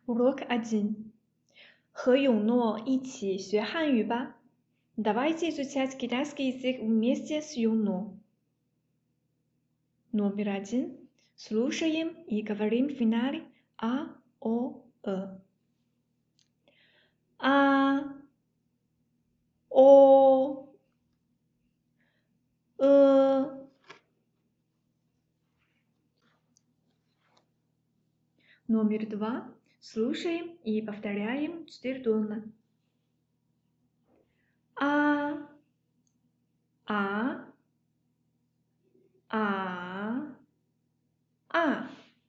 Урок 1. 和永诺一起学汉语吧。Давайте изучать китайский язык вместе с Юно. Номер 1. Слушаем и говорим в финале А, О, Э. А, О, Э. Номер 2. Слушаем и повторяем четырёхдольно. А, А, А, А.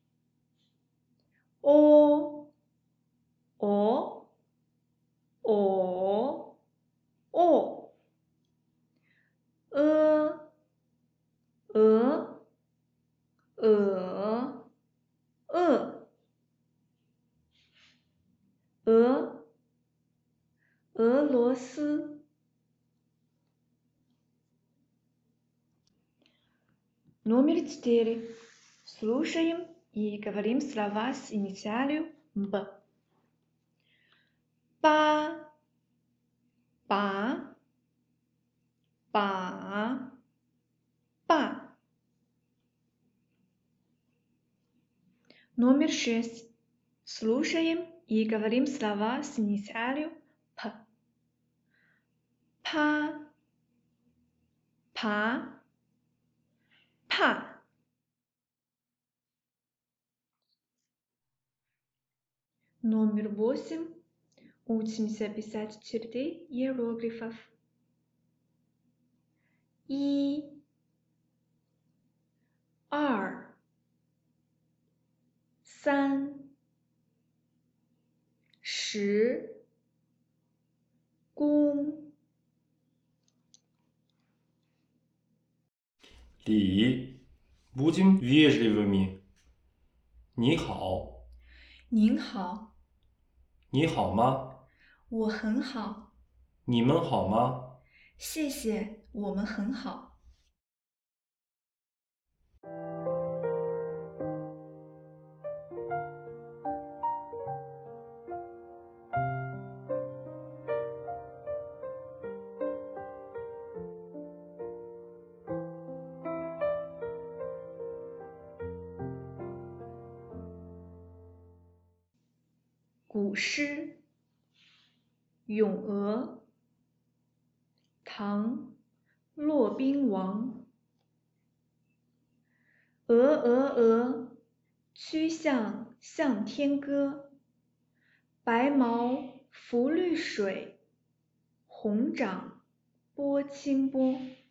О, О, О, О. Э, Э, Э, Э.俄罗斯。Номер 4. Слушаем и говорим слова с инициалью Б. Ба, ба, ба, ба. Номер 6. Слушаем и говорим слова с инициалью П. Па, па, па. Номер 8. Учимся писать черты иероглифов. И, 2, 3, 10,公。 礼，будем вежливыми. 你好， 您好， 你好吗？ 我很好， 你们好吗？ 谢谢，我们很好。古诗，咏鹅，唐，骆宾王。鹅鹅鹅，曲项向天歌。白毛浮绿水，红掌拨清波。